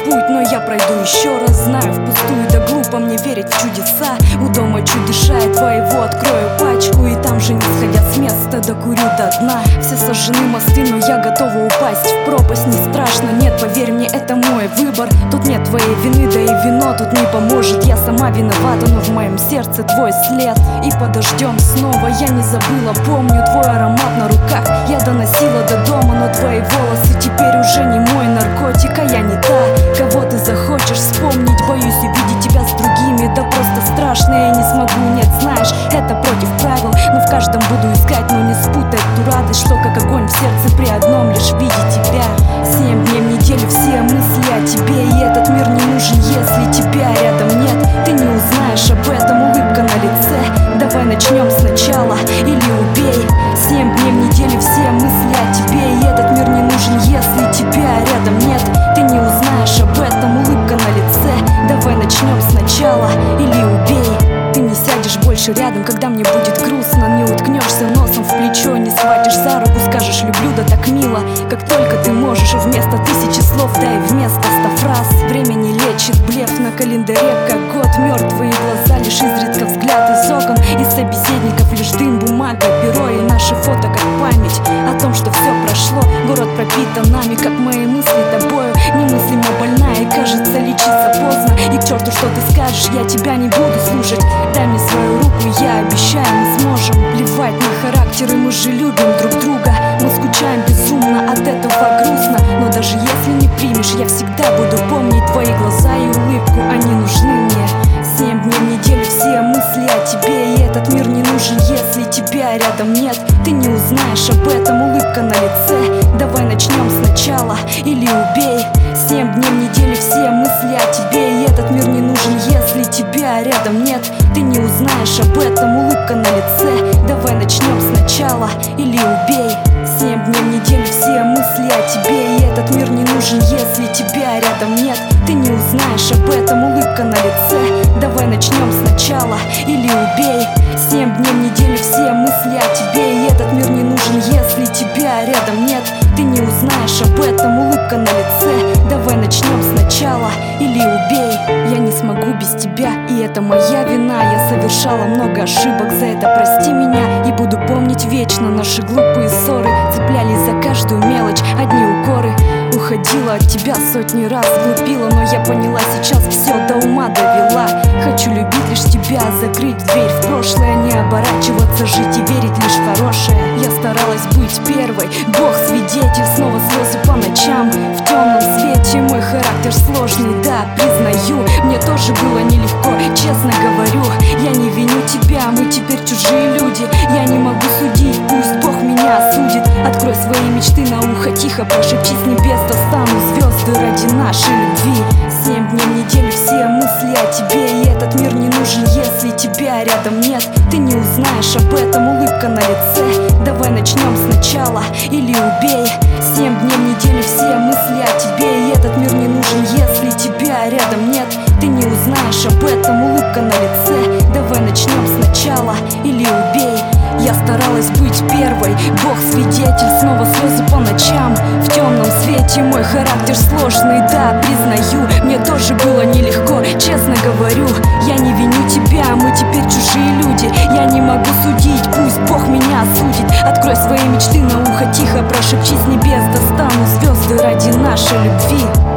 путь, но я пройду еще раз. Знаю впустую, да глупо мне верить в чудеса. У дома чуть дышая твоего открою пачку, и там же, не сходя с места, докурю до дна. Все сожжены мосты, но я готова упасть в пропасть. Не страшно, нет, поверь мне, это мой выбор. Тут нет твоей вины, да и вино тут не поможет. Я сама виновата, но в моем сердце твой след. И подождем снова, я не забыла, помню твой аромат на руках. Я доносила до дома, но твои волосы теперь уже не мой наркотик. А я не та, кого ты захочешь вспомнить. Боюсь увидеть тебя с другими, да просто страшно. Я не смогу, нет, знаешь, это против правил. Но в каждом буду искать, но не спутать ту радость, что как огонь в сердце при одном лишь виде тебя. 7 дней в неделю все мысли о тебе, и этот мир не нужен, если тебя рядом нет. Ты не узнаешь об этом, улыбка на лице. Давай начнем сначала или убей. 7 дней в неделю все мысли о тебе, и этот мир не нужен, если тебя рядом нет. Ты не узнаешь об этом, улыбка на лице. Давай начнем сначала или убей. Ты не сядешь больше рядом, когда мне будет грустно. Не уткнешься носом в плечо, не схватишь за руку, скажешь люблю, да так мило. Как только ты можешь, вместо 1000 слов, да и вместо 100 фраз. Время не лечит, блеф на календаре, как год. Мертвые глаза, лишь изредка взгляд из окон. Из собеседников лишь дым, бумага, перо и наши фото, как память о том, что все прошло. Город пропитан нами, как мои мысли тобою. Немыслимо больная и кажется лечиться поздно. И к черту, что ты скажешь, я тебя не буду слушать. Дай мне свою руку, я обещаю, мы сможем. Плевать на характеры, мы же любим друг друга. Мы скучаем безумно, от этого грустно. Но даже если не примешь, я всегда буду помнить твои глаза и улыбку, они нужны мне. 7 дней в неделю все мысли о тебе, и этот мир не нужен, если тебя рядом нет. Ты не узнаешь об этом, улыбка на лице. Давай начнем сначала или убей. 7 дней в неделю все мысли о тебе, и этот мир не нужен, если тебя рядом нет. Ты не узнаешь об этом, улыбка на лице. Давай начнем сначала или убей. 7 дней в неделю все мысли о тебе, и этот мир не нужен, если тебя рядом нет. Ты не узнаешь об этом, улыбка на лице. Давай начнем сначала или убей. 7 дней в неделю все мысли о тебе, и этот мир не нужен, если тебя рядом нет. Ты не узнаешь об этом, улыбка на лице. Давай начнем сначала или убей. Я не смогу без тебя, и это моя вина. Я совершала много ошибок, за это прости меня. И буду помнить вечно наши глупые ссоры. Цеплялись за каждую мелочь, одни укоры. Уходила от тебя сотни раз, глупила, но я поняла сейчас, все до ума довела. Хочу любить лишь тебя, закрыть дверь в прошлое, не оборачиваться, жить и верить лишь в хорошее. Я старалась быть первой, Бог свидетель, снова слезы по ночам. В темном свете мой характер сложный, да, признаю, мне тоже было нелегко, честно говорю. Я не виню тебя, мы теперь чужие люди. Я не могу судить, пусть Бог меня осудит. Открой свои мечты на ухо, тихо прошепчи с небес, достану звезды ради нашей любви. 7 дней в неделю все мысли о тебе, и этот мир не нужен, если тебя рядом нет. Ты не узнаешь об этом, улыбка на лице. Давай начнем сначала или убей. 7 дней в неделю все мысли о тебе, и этот мир не нужен, если тебя рядом нет. Ты не узнаешь об этом, улыбка на лице. Давай начнем сначала или убей. Я старалась быть первой, Бог свидетель, снова слезы по ночам. В темном свете мой характер сложный, да, признаю, мне тоже было нелегко, честно говорю. Я не виню тебя, мы теперь чужие люди. Я не могу судить, пусть Бог меня осудит. Открой свои мечты на ухо, тихо прошепчи с небес, достану звезды ради нашей любви.